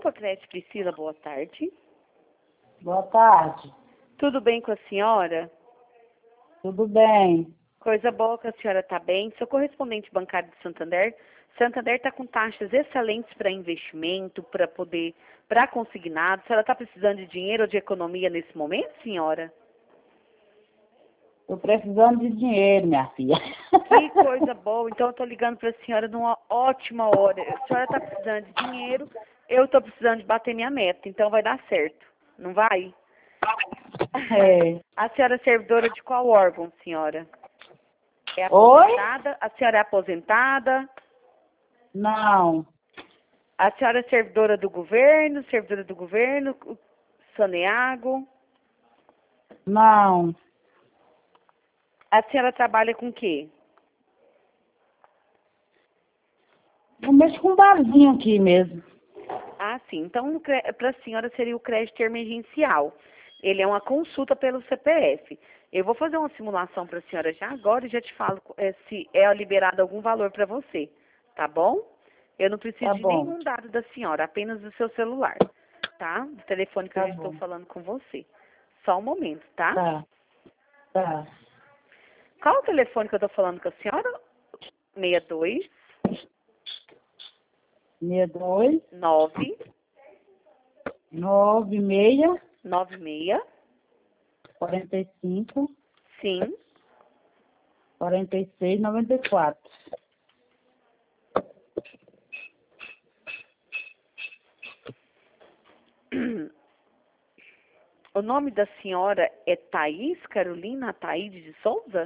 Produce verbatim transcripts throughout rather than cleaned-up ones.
Grupo Acredite Priscila, boa tarde. Boa tarde. Tudo bem com a senhora? Tudo bem? Coisa boa que a senhora está bem. Sou correspondente bancário de Santander. Santander está com taxas excelentes para investimento, para poder, para consignado. A senhora está precisando de dinheiro ou de economia nesse momento, senhora? Estou precisando de dinheiro, minha filha. Que coisa boa. Então eu estou ligando para a senhora numa ótima hora. A senhora está precisando de dinheiro, eu estou precisando de bater minha meta. Então vai dar certo. Não vai? É. A senhora é servidora de qual órgão, senhora? É Oi? aposentada? A senhora é aposentada? Não. A senhora é servidora do governo, servidora do governo, Saneago? Não. A senhora trabalha com o quê? Eu mexo com um barzinho aqui mesmo. Ah, sim. Então, para a senhora seria o crédito emergencial. Ele é uma consulta pelo C P F. Eu vou fazer uma simulação para a senhora já agora e já te falo é, se é liberado algum valor para você. Tá bom? Eu não preciso Tá de bom. nenhum dado da senhora, apenas do seu celular. Tá? Do telefone que Tá eu estou bom. falando com você. Só um momento, tá? Tá. Tá. Qual o telefone que eu estou falando com a senhora? seis dois Meia dois, nove nove, meia, nove seis quarenta e cinco, sim. quarenta e seis, noventa e quatro. O nome da senhora é Thaís Carolina Ataíde de Souza?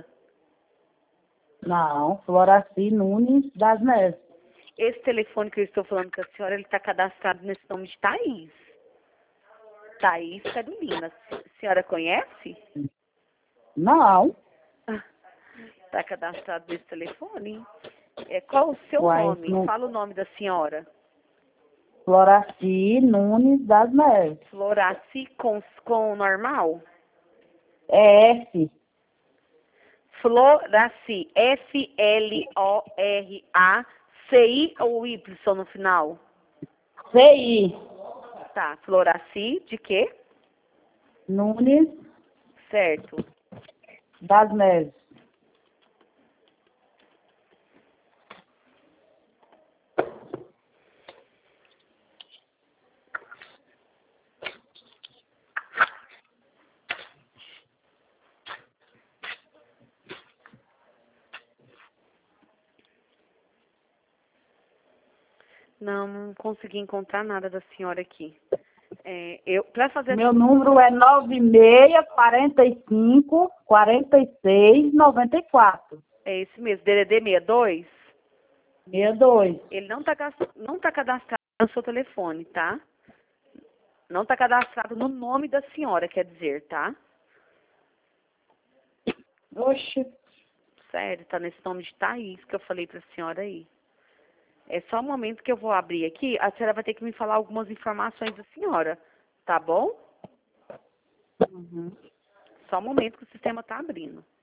Não, Floraci Nunes das Neves. Esse telefone que eu estou falando com a senhora, ele está cadastrado nesse nome de Thaís. Thaís Carolina. A senhora conhece? Não. Está cadastrado nesse telefone? É, qual o seu Uai, nome? não... Fala o nome da senhora. Floraci Nunes das Neves. Floraci com, com normal? É F. Floraci. F L O R A C I ou Y no final? C I. Tá. Floraci de quê? Nunes Certo. das Neves. Não, não consegui encontrar nada da senhora aqui. É, eu, para fazer Meu número é nove seis, quarenta e cinco, quarenta e seis, noventa e quatro. é esse mesmo, D D D sessenta e dois, sessenta e dois. ele não está não tá cadastrado no seu telefone, tá? Não está cadastrado no nome da senhora, quer dizer, tá? Oxe. Sério, tá nesse nome de Thaís que eu falei pra senhora aí. É só um momento que eu vou abrir aqui, a senhora vai ter que me falar algumas informações da senhora, tá bom? Uhum. Só um momento que o sistema tá abrindo.